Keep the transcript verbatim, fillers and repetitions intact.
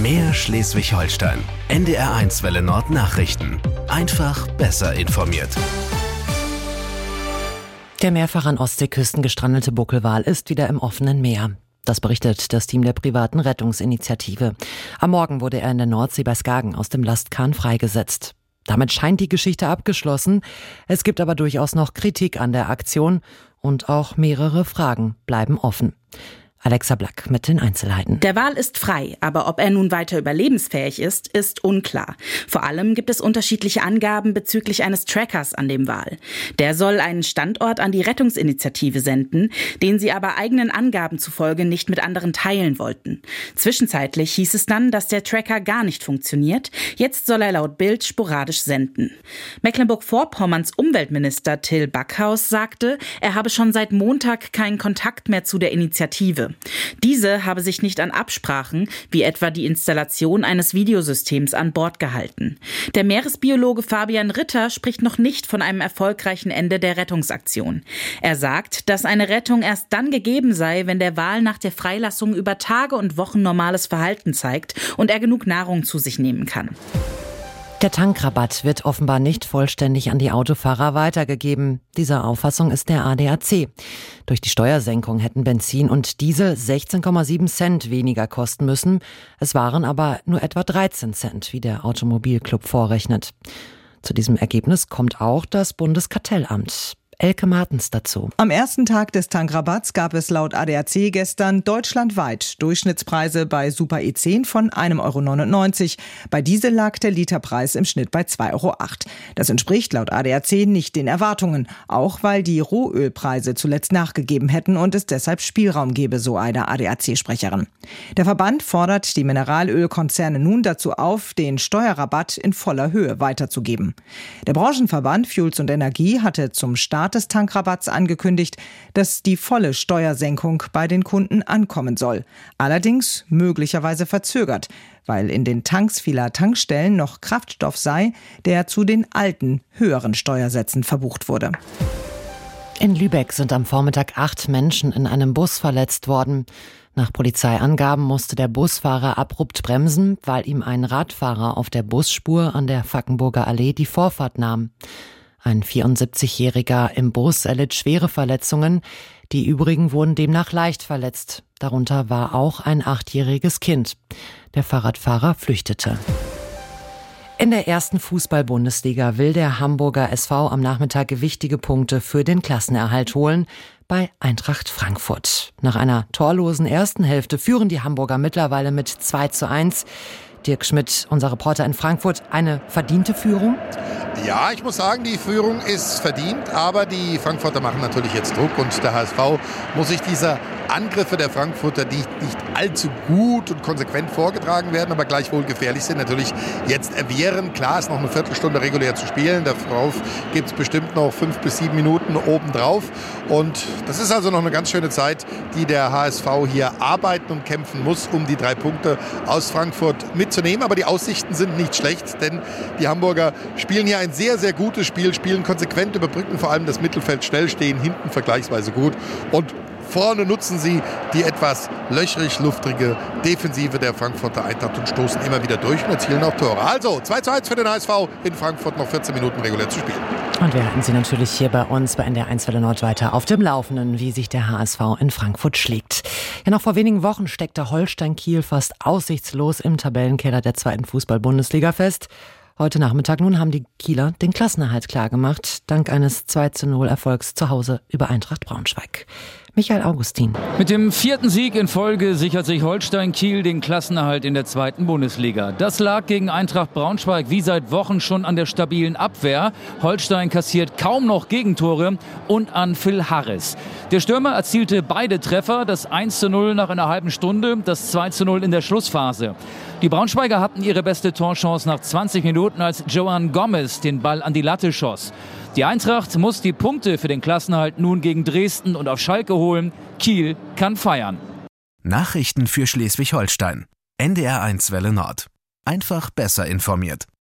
Mehr Schleswig-Holstein. N D R eins Welle Nord Nachrichten. Einfach besser informiert. Der mehrfach an Ostseeküsten gestrandete Buckelwal ist wieder im offenen Meer. Das berichtet das Team der privaten Rettungsinitiative. Am Morgen wurde er in der Nordsee bei Skagen aus dem Lastkahn freigesetzt. Damit scheint die Geschichte abgeschlossen. Es gibt aber durchaus noch Kritik an der Aktion und auch mehrere Fragen bleiben offen. Alexa Black mit den Einzelheiten. Der Wal ist frei, aber ob er nun weiter überlebensfähig ist, ist unklar. Vor allem gibt es unterschiedliche Angaben bezüglich eines Trackers an dem Wal. Der soll einen Standort an die Rettungsinitiative senden, den sie aber eigenen Angaben zufolge nicht mit anderen teilen wollten. Zwischenzeitlich hieß es dann, dass der Tracker gar nicht funktioniert. Jetzt soll er laut Bild sporadisch senden. Mecklenburg-Vorpommerns Umweltminister Till Backhaus sagte, er habe schon seit Montag keinen Kontakt mehr zu der Initiative. Diese habe sich nicht an Absprachen, wie etwa die Installation eines Videosystems an Bord gehalten. Der Meeresbiologe Fabian Ritter spricht noch nicht von einem erfolgreichen Ende der Rettungsaktion. Er sagt, dass eine Rettung erst dann gegeben sei, wenn der Wal nach der Freilassung über Tage und Wochen normales Verhalten zeigt und er genug Nahrung zu sich nehmen kann. Der Tankrabatt wird offenbar nicht vollständig an die Autofahrer weitergegeben. Dieser Auffassung ist der A D A C. Durch die Steuersenkung hätten Benzin und Diesel sechzehn Komma sieben Cent weniger kosten müssen. Es waren aber nur etwa dreizehn Cent, wie der Automobilclub vorrechnet. Zu diesem Ergebnis kommt auch das Bundeskartellamt. Elke Martens dazu. Am ersten Tag des Tankrabatts gab es laut A D A C gestern deutschlandweit Durchschnittspreise bei Super E zehn von ein Euro neunundneunzig. Bei Diesel lag der Literpreis im Schnitt bei zwei Euro acht. Das entspricht laut A D A C nicht den Erwartungen, auch weil die Rohölpreise zuletzt nachgegeben hätten und es deshalb Spielraum gebe, so eine A D A C-Sprecherin. Der Verband fordert die Mineralölkonzerne nun dazu auf, den Steuerrabatt in voller Höhe weiterzugeben. Der Branchenverband Fuels und Energie hatte zum Start des Tankrabatts angekündigt, dass die volle Steuersenkung bei den Kunden ankommen soll. Allerdings möglicherweise verzögert, weil in den Tanks vieler Tankstellen noch Kraftstoff sei, der zu den alten, höheren Steuersätzen verbucht wurde. In Lübeck sind am Vormittag acht Menschen in einem Bus verletzt worden. Nach Polizeiangaben musste der Busfahrer abrupt bremsen, weil ihm ein Radfahrer auf der Busspur an der Fackenburger Allee die Vorfahrt nahm. Ein vierundsiebzigjähriger im Bus erlitt schwere Verletzungen. Die übrigen wurden demnach leicht verletzt. Darunter war auch ein achtjähriges Kind. Der Fahrradfahrer flüchtete. In der ersten Fußball-Bundesliga will der Hamburger S V am Nachmittag wichtige Punkte für den Klassenerhalt holen bei Eintracht Frankfurt. Nach einer torlosen ersten Hälfte führen die Hamburger mittlerweile mit zwei zu eins. Dirk Schmidt, unser Reporter in Frankfurt, eine verdiente Führung? Ja, ich muss sagen, die Führung ist verdient, aber die Frankfurter machen natürlich jetzt Druck und der H S V muss sich dieser Angriffe der Frankfurter, die nicht allzu gut und konsequent vorgetragen werden, aber gleichwohl gefährlich sind, natürlich jetzt erwehren. Klar, ist noch eine Viertelstunde regulär zu spielen, darauf gibt es bestimmt noch fünf bis sieben Minuten obendrauf und das ist also noch eine ganz schöne Zeit, die der H S V hier arbeiten und kämpfen muss, um die drei Punkte aus Frankfurt mitzunehmen, aber die Aussichten sind nicht schlecht, denn die Hamburger spielen hier ein sehr, sehr gutes Spiel, spielen konsequent, überbrücken vor allem das Mittelfeld schnell, stehen hinten vergleichsweise gut und vorne nutzen sie die etwas löchrig-luftrige Defensive der Frankfurter Eintracht und stoßen immer wieder durch und erzielen auch Tore. Also zwei zu eins für den H S V, in Frankfurt noch vierzehn Minuten regulär zu spielen. Und wir halten Sie natürlich hier bei uns bei N D R eins Welle Nord weiter auf dem Laufenden, wie sich der H S V in Frankfurt schlägt. Ja, noch vor wenigen Wochen steckte Holstein Kiel fast aussichtslos im Tabellenkeller der zweiten Fußball-Bundesliga fest. Heute Nachmittag nun haben die Kieler den Klassenerhalt klargemacht, dank eines zwei zu null Erfolgs zu Hause über Eintracht Braunschweig. Michael Augustin. Mit dem vierten Sieg in Folge sichert sich Holstein Kiel den Klassenerhalt in der zweiten Bundesliga. Das lag gegen Eintracht Braunschweig wie seit Wochen schon an der stabilen Abwehr. Holstein kassiert kaum noch Gegentore und an Phil Harris. Der Stürmer erzielte beide Treffer, das eins zu null nach einer halben Stunde, das zwei zu null in der Schlussphase. Die Braunschweiger hatten ihre beste Torchance nach zwanzig Minuten, als Joan Gomez den Ball an die Latte schoss. Die Eintracht muss die Punkte für den Klassenerhalt nun gegen Dresden und auf Schalke holen. Kiel kann feiern. Nachrichten für Schleswig-Holstein. N D R eins Welle Nord. Einfach besser informiert.